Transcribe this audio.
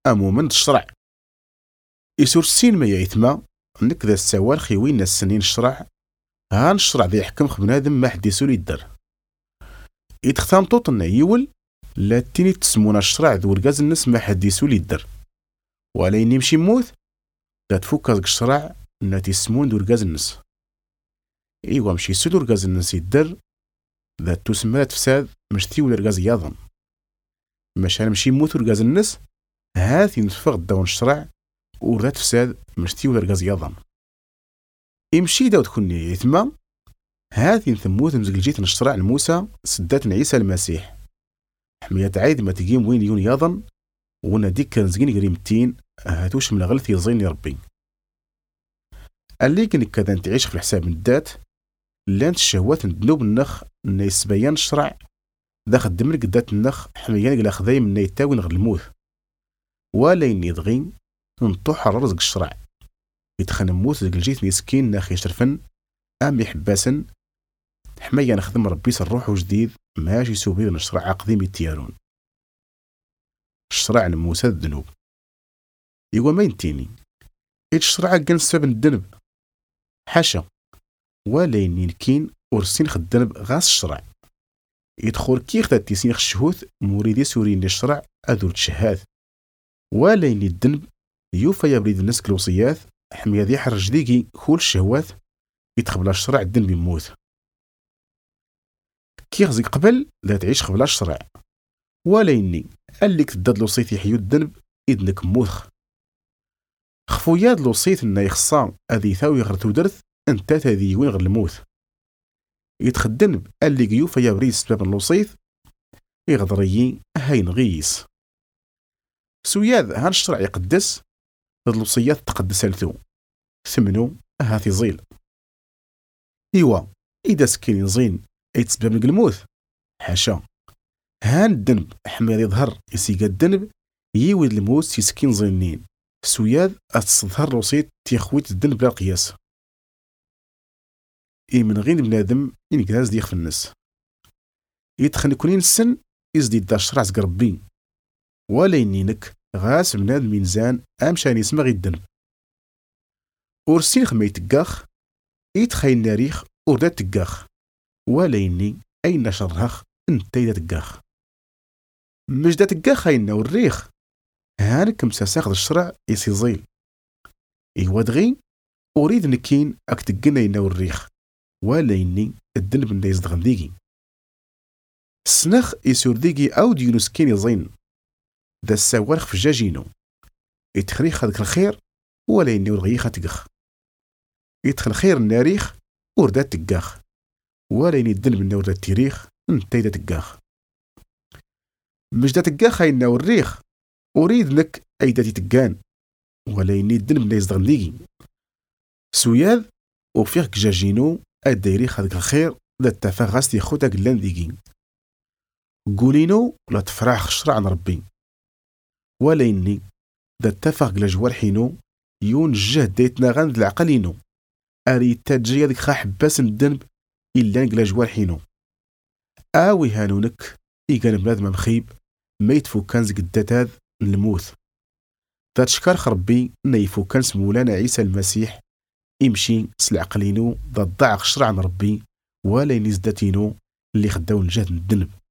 أمومن الشرع يسور السين ما يايتما نك ذا السوال خيوين السنين الشرع هان الشرع ذي يحكم بنادم ما حد يسول يدر يتختام طوطنا يول لا تيني تسمونا الشرع ذو الغاز الناس ما حد يسول يدر ولا يمشي موت لا تفوك هذاك الشرع ناتي يسمون ذو الغاز الناس ايوا مشي يسول ذو الغاز الناس يدر ذا تسمى تفساد مشتي ولا الغاز يظن مش نمشي موت ورغاز الناس هاثي نتفق داون الشرع ورا تفساد مشتي ولا الغاز يظن يمشي داود كوني يتما هاثي نثموت مزقلجيت الشرع لموسى سدات عيسى المسيح حمية عيد ما تقيم وين يون يظن وانا ديك كان زقين قريمتين هاتوش من غلث يزيني ربي قال لي كنك كذا تعيش في الحساب من الدات لانت الشهوات ندنوب النخ نيس بيان الشرع ذا خدم لك دات النخ حميان قلا خذاي من يتاوين غير الموت ولا يني ضغين نطوح على رزق الشرع يتخن موت الجيت مسكين ناخي شرفن ام يحباسن حمايا نخدم ربي الروح جديد ماشي سوبير نشرع قديم التيارون الشرع موسى الذنوب ايوا ما ينتيني الشرع كان سبب الذنب حاشا ولا يني نكين ورسين خدنب غاس الشرع يدخل كيخ تيسين الشهوث مريدي سورين للشرع اذو تشهاث ولا يني الذنب يوفى يبريد الناس كالوصيات حمي ذي حرج ديكي كل الشهوات يتقبل الشرع الذنب يموت كي غزي قبل لا تعيش قبل الشرع ولا يني قال لك تداد لوصيت يحيو الذنب إذنك موث خفوياد لوصيت إنا يخصان أذي ثاوي غير تودرث أنت تذي وين غير الموت يتخدن قال لك يوفى يبريد سبب اللوصيت يغضريين هاين غيس سوياد هان الشرع يقدس هاد الوصيات تقدس لثو ثمنو هاثي زيل إيوا إذا سكين زين يتسبب لك الموت حاشا هان الذنب حمير يظهر يسيقى الذنب يويد الموت يسكين زينين سوياد أتصظهر الوصيت تيخويت الذنب بلا قياس من غير بنادم ينقاز ديخ في الناس يتخن كونين السن يزدي دا الشرع زق ربي ولا ينينك غاس بنادم ميزان امشان يسمى غي الذنب ورسين خما يتقاخ يتخاين ناريخ وردا تقاخ ولا يني اين شرهخ انت اذا تقاخ مش دا تقاخ اين والريخ هانك مساساخذ الشرع يسيزيل ايوا دغي اريد نكين اك تقنا اين والريخ ولا يني الذنب اللي يزدغن ديكي السنخ يسور ديكي او ديونس كين يزين ذا السوارخ في جاجينو يتخريخ هذاك الخير ولا يني والغيخة تقخ يدخل خير الناريخ وردا تقاخ ولا يني الذنب من وردا التاريخ انت اذا تقاخ مش دا تقاخ اين والريخ اريد لك ايدا تقان ولا يني الذنب اللي يزدغن ليكي سوياد وفيك جاجينو الدايريخ هذاك الخير ذا التفاغاس يخوتك اللان ديكي قولينو لا تفرح الشرع عن ربي ولا يني ذا اتفق لجوار حينو يون الجهد ديتنا غاند العقلينو اريد تاجي هذيك خا حباس الذنب الا نقلا جوار حينو اوي هانونك كان بنادم مخيب ما يتفوكان قدات الموت ذات شكار خربي نيفوكان مولانا عيسى المسيح يمشي سلعقلينو ذا ضعق شرع عن ربي ولا ينزداتينو اللي خداو الجهد الذنب